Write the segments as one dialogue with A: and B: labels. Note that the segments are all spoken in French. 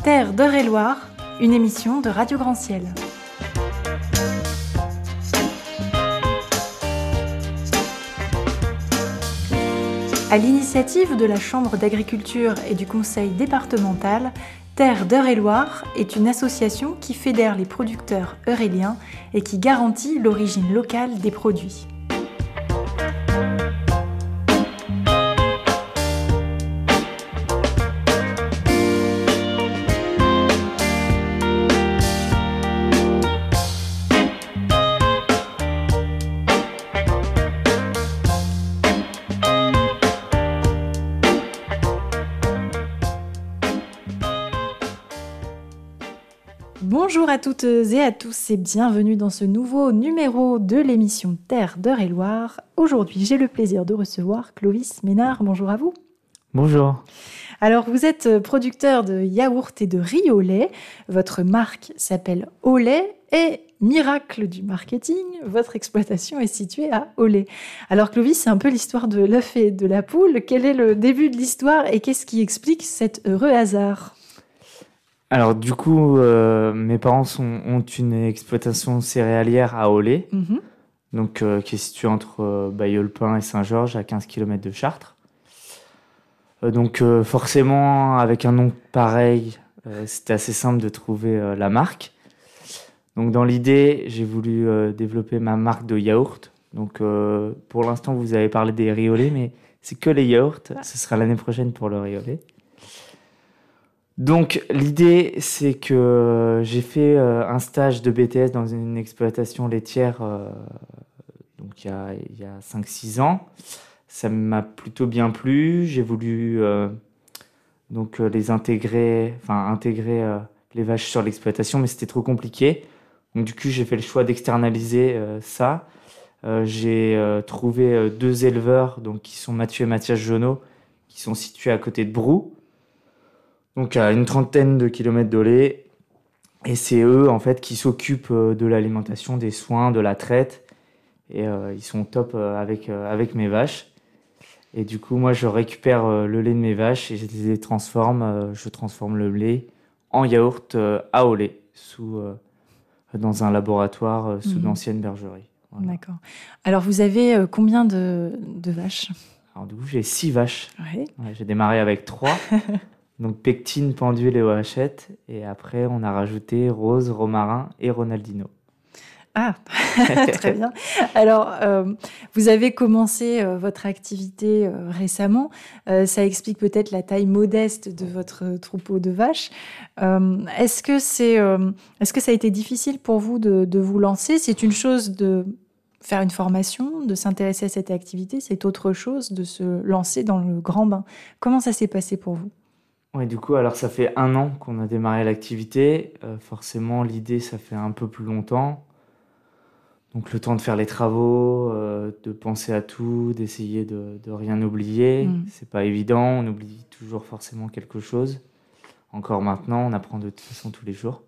A: Terre d'Eure-et-Loir, une émission de Radio Grand Ciel. À l'initiative de la Chambre d'agriculture et du Conseil départemental, Terre d'Eure-et-Loir est une association qui fédère les producteurs euréliens et qui garantit l'origine locale des produits. Bonjour à toutes et à tous et bienvenue dans ce nouveau numéro de l'émission Terre d'Eure-et-Loir. Aujourd'hui, j'ai le plaisir de recevoir Clovis Ménard. Bonjour à vous.
B: Bonjour.
A: Alors, vous êtes producteur de yaourts et de riz au lait. Votre marque s'appelle Olay et miracle du marketing, votre exploitation est située à Olay. Alors, Clovis, c'est un peu l'histoire de l'œuf et de la poule. Quel est le début de l'histoire et qu'est-ce qui explique cet heureux hasard ?
B: Alors du coup, mes parents ont une exploitation céréalière à Olay, donc, qui est située entre Bailleul-Pin et Saint-Georges, à 15 km de Chartres. Donc forcément, avec un nom pareil, c'était assez simple de trouver la marque. Donc dans l'idée, j'ai voulu développer ma marque de yaourt. Donc pour l'instant, vous avez parlé des riz au lait, mais c'est que les yaourts. Ce sera l'année prochaine pour le riz au lait. Donc l'idée, c'est que j'ai fait un stage de BTS dans une exploitation laitière donc il y a 5-6 ans. Ça m'a plutôt bien plu. J'ai voulu donc intégrer les vaches sur l'exploitation, mais c'était trop compliqué. Donc du coup, j'ai fait le choix d'externaliser ça. J'ai trouvé 2 éleveurs donc, qui sont Mathieu et Mathias Jonot, qui sont situés à côté de Brou. Donc à une 30aine de kilomètres d'Olay, et c'est eux en fait qui s'occupent de l'alimentation, des soins, de la traite, et ils sont top avec mes vaches. Et du coup moi je récupère le lait de mes vaches et je les transforme, je transforme le lait en yaourt à Olay dans un laboratoire sous d'anciennes bergeries. Voilà.
A: D'accord. Alors vous avez combien de vaches ?
B: Alors du coup j'ai 6 vaches.
A: Ouais.
B: Ouais, j'ai démarré avec 3. Donc Pectine, Pendule et Ohachette. Et après, on a rajouté Rose, Romarin et Ronaldinho.
A: Ah, très bien. Alors, vous avez commencé votre activité récemment. Ça explique peut-être la taille modeste de votre troupeau de vaches. Est-ce que ça a été difficile pour vous de vous lancer ? C'est une chose de faire une formation, de s'intéresser à cette activité. C'est autre chose de se lancer dans le grand bain. Comment ça s'est passé pour vous ?
B: Ouais, du coup, alors ça fait 1 an qu'on a démarré l'activité. Forcément, l'idée, ça fait un peu plus longtemps. Donc le temps de faire les travaux, de penser à tout, d'essayer de rien oublier. C'est pas évident, on oublie toujours forcément quelque chose. Encore maintenant, on apprend de toute façon tous les jours.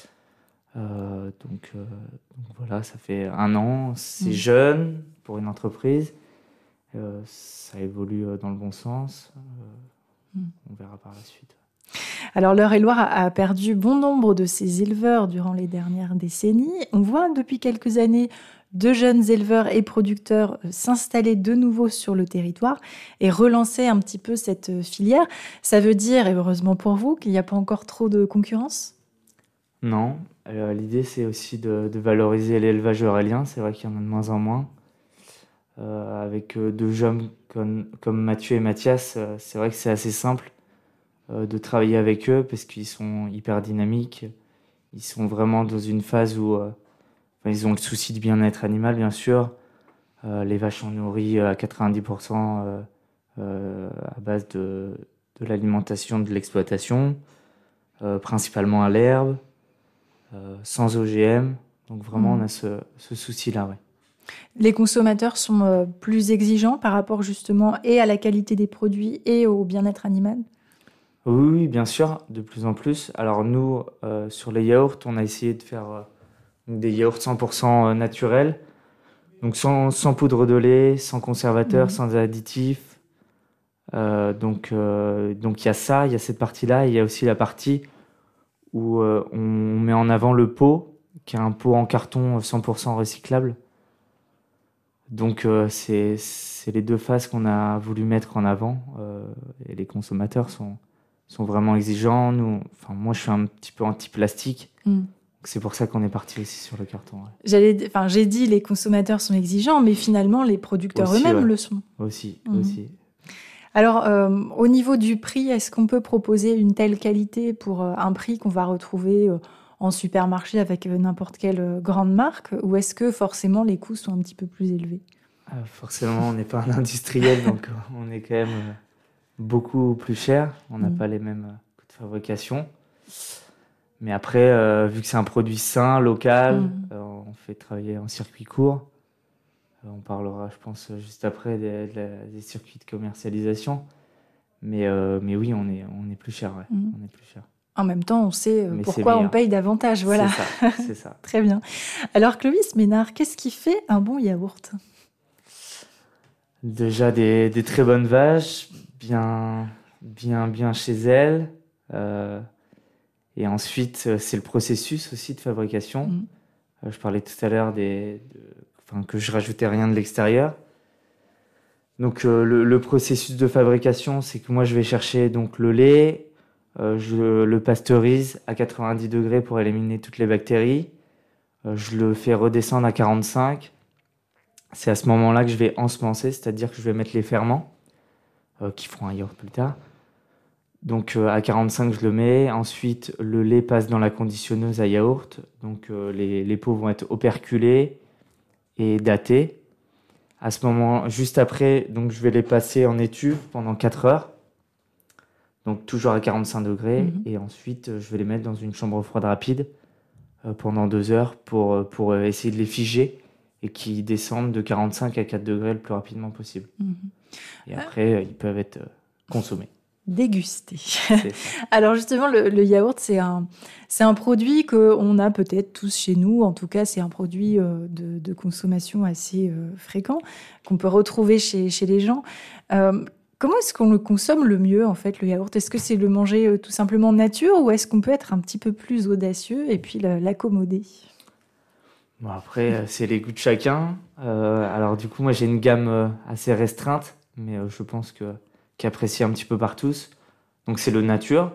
B: Donc voilà, ça fait 1 an. C'est jeune pour une entreprise. Ça évolue dans le bon sens. On verra par la suite.
A: Alors, l'Eure-et-Loir a perdu bon nombre de ses éleveurs durant les dernières décennies. On voit depuis quelques années 2 jeunes éleveurs et producteurs s'installer de nouveau sur le territoire et relancer un petit peu cette filière. Ça veut dire, et heureusement pour vous, qu'il n'y a pas encore trop de concurrence ?
B: Non. L'idée, c'est aussi de valoriser l'élevage eurélien. C'est vrai qu'il y en a de moins en moins. Avec 2 jeunes comme Mathieu et Mathias, c'est vrai que c'est assez simple de travailler avec eux parce qu'ils sont hyper dynamiques. Ils sont vraiment dans une phase où ils ont le souci du bien-être animal, bien sûr. Les vaches sont nourries à 90% à base de l'alimentation de l'exploitation, principalement à l'herbe, sans OGM. Donc vraiment, on a ce souci-là, ouais.
A: Les consommateurs sont plus exigeants par rapport justement et à la qualité des produits et au bien-être animal ?
B: Oui, bien sûr, de plus en plus. Alors nous, sur les yaourts, on a essayé de faire des yaourts 100% naturels. Donc sans poudre de lait, sans conservateur, sans additifs. Donc il y a ça, il y a cette partie-là. Et il y a aussi la partie où on met en avant le pot, qui est un pot en carton 100% recyclable. Donc c'est les deux faces qu'on a voulu mettre en avant, et les consommateurs sont vraiment exigeants. Moi je suis un petit peu anti-plastique, c'est pour ça qu'on est parti aussi sur le carton. Ouais.
A: J'ai dit les consommateurs sont exigeants, mais finalement les producteurs
B: aussi,
A: eux-mêmes
B: ouais.
A: le sont.
B: Aussi.
A: Alors, au niveau du prix, est-ce qu'on peut proposer une telle qualité pour un prix qu'on va retrouver en supermarché avec n'importe quelle grande marque, ou est-ce que forcément les coûts sont un petit peu plus élevés?
B: Forcément, on n'est pas un industriel, donc on est quand même beaucoup plus cher. On n'a pas les mêmes coûts de fabrication. Mais après, vu que c'est un produit sain, local, on fait travailler en circuit court. On parlera, je pense, juste après des circuits de commercialisation. Mais oui, on est plus cher. Ouais. On est plus cher.
A: En même temps, on sait
B: Mais
A: pourquoi on paye davantage. Voilà.
B: C'est ça.
A: Très bien. Alors, Clovis Ménard, qu'est-ce qui fait un bon yaourt?
B: Déjà des très bonnes vaches, bien chez elles. Et ensuite, c'est le processus aussi de fabrication. Je parlais tout à l'heure que je rajoutais rien de l'extérieur. Donc le processus de fabrication, c'est que moi je vais chercher donc le lait, je le pasteurise à 90 degrés pour éliminer toutes les bactéries. Je le fais redescendre à 45. C'est à ce moment-là que je vais ensemencer, c'est-à-dire que je vais mettre les ferments qui feront un yaourt plus tard. Donc à 45, je le mets. Ensuite, le lait passe dans la conditionneuse à yaourt. Donc les pots vont être operculés et datés. À ce moment, juste après, donc je vais les passer en étuve pendant 4 heures. Donc toujours à 45 degrés. Et ensuite, je vais les mettre dans une chambre froide rapide pendant 2 heures pour essayer de les figer et qu'ils descendent de 45 à 4 degrés le plus rapidement possible. Et après, ils peuvent être consommés.
A: Dégusté. Alors justement, le yaourt, c'est un produit qu'on a peut-être tous chez nous. En tout cas, c'est un produit de consommation assez fréquent, qu'on peut retrouver chez les gens. Comment est-ce qu'on le consomme le mieux, en fait, le yaourt? Est-ce que c'est le manger tout simplement nature, ou est-ce qu'on peut être un petit peu plus audacieux et puis l'accommoder?
B: Bon, après, c'est les goûts de chacun. Alors du coup, moi, j'ai une gamme assez restreinte, mais je pense qui est apprécié un petit peu par tous. Donc c'est le nature.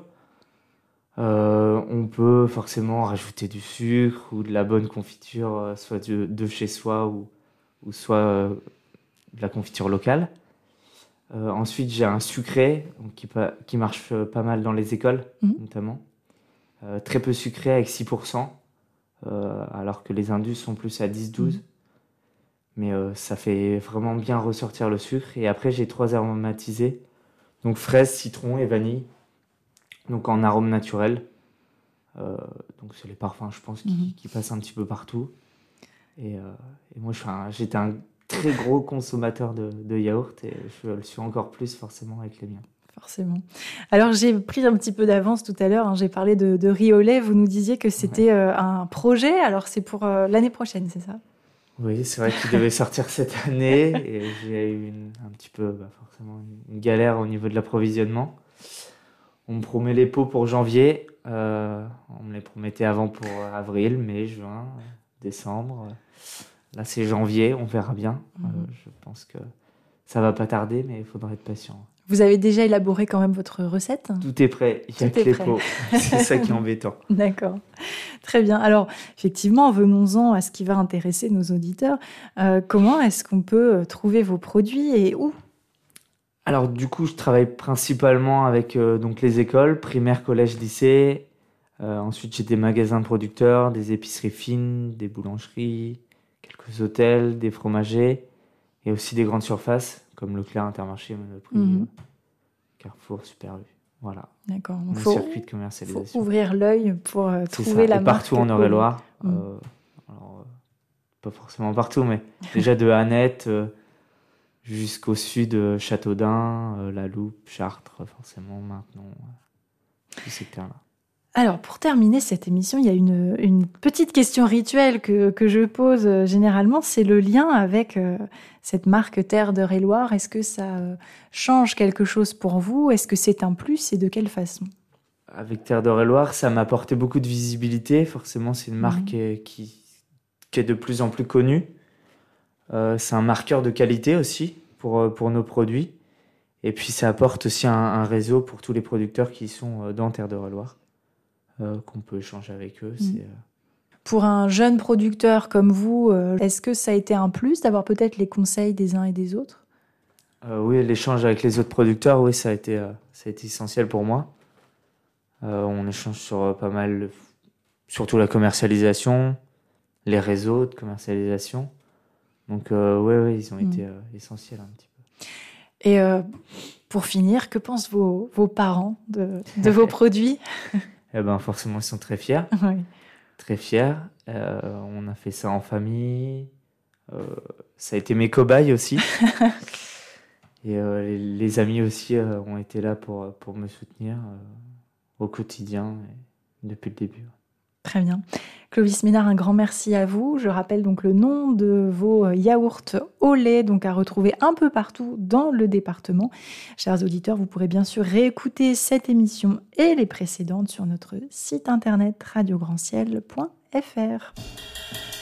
B: On peut forcément rajouter du sucre ou de la bonne confiture, soit de chez soi ou soit de la confiture locale. Ensuite, j'ai un sucré donc qui marche pas mal dans les écoles, notamment. Très peu sucré avec 6%, alors que les indus sont plus à 10-12%. Mais ça fait vraiment bien ressortir le sucre. Et après, j'ai 3 aromatisés. Donc fraise, citron et vanille. Donc en arôme naturel. Donc c'est les parfums, je pense, qui passent un petit peu partout. Et moi, j'étais un très gros consommateur de yaourt, et je le suis encore plus forcément avec les miens.
A: Forcément. Alors j'ai pris un petit peu d'avance tout à l'heure, j'ai parlé de riz au lait. Vous nous disiez que c'était un projet, alors c'est pour l'année prochaine, c'est ça?
B: Oui, c'est vrai qu'il devait sortir cette année, et j'ai eu un petit peu forcément une galère au niveau de l'approvisionnement. On me promet les pots pour janvier, on me les promettait avant pour avril, mai, juin, décembre. Là c'est janvier, on verra bien. Je pense que ça va pas tarder, mais il faudra être patient.
A: Vous avez déjà élaboré quand même votre recette?
B: Tout est prêt, il n'y a que les pots. C'est ça qui est embêtant.
A: D'accord, très bien. Alors, effectivement, venons-en à ce qui va intéresser nos auditeurs. Comment est-ce qu'on peut trouver vos produits et où?
B: Alors, du coup, je travaille principalement avec donc les écoles, primaire, collège, lycée. Ensuite, j'ai des magasins producteurs, des épiceries fines, des boulangeries, quelques hôtels, des fromagers, et aussi des grandes surfaces, comme Leclerc, Intermarché, Monoprix, Carrefour, Super U. Voilà.
A: D'accord.
B: Mon circuit de commercialisation.
A: Il faut ouvrir l'œil pour trouver la
B: marque. Et partout en Eure-et-Loire. Alors, pas forcément partout, mais déjà de Annette jusqu'au sud, Châteaudun, La Loupe, Chartres, forcément maintenant, tout ce secteur-là.
A: Alors, pour terminer cette émission, il y a une petite question rituelle que je pose généralement, c'est le lien avec cette marque Terre d'Eure-et-Loire. Est-ce que ça change quelque chose pour vous? Est-ce que c'est un plus, et de quelle façon?
B: avec Terre d'Eure-et-Loir, ça m'a apporté beaucoup de visibilité. Forcément, c'est une marque qui est de plus en plus connue. C'est un marqueur de qualité aussi pour nos produits. Et puis, ça apporte aussi un réseau pour tous les producteurs qui sont dans Terre d'Eure-et-Loir, qu'on peut échanger avec eux.
A: Pour un jeune producteur comme vous, est-ce que ça a été un plus d'avoir peut-être les conseils des uns et des autres ?
B: Oui, l'échange avec les autres producteurs, oui, ça a été essentiel pour moi. On échange sur pas mal, surtout la commercialisation, les réseaux de commercialisation. Donc, oui, ils ont été essentiels un petit peu.
A: Et pour finir, que pensent vos parents de vos produits ?
B: Eh ben, forcément, ils sont très fiers.
A: Oui.
B: Très fiers. On a fait ça en famille. Ça a été mes cobayes aussi. Et les amis aussi ont été là pour me soutenir au quotidien et depuis le début.
A: Très bien. Clovis Ménard, un grand merci à vous. Je rappelle donc le nom de vos yaourts au lait, donc à retrouver un peu partout dans le département. Chers auditeurs, vous pourrez bien sûr réécouter cette émission et les précédentes sur notre site internet radiograndciel.fr.